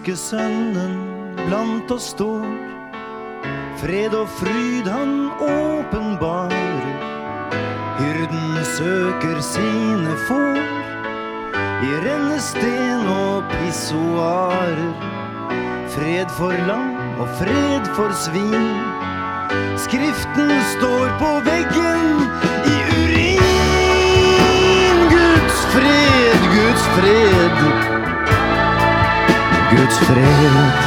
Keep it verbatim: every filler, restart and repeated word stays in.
Menneskesønnen blant oss står, fred og fryd han åpenbarer. Hyrden søker sine får i rennesten og pissoarer. Fred for lam og fred for svin, skriften står på veggen i urin. Guds fred, Guds fred, Guds fred.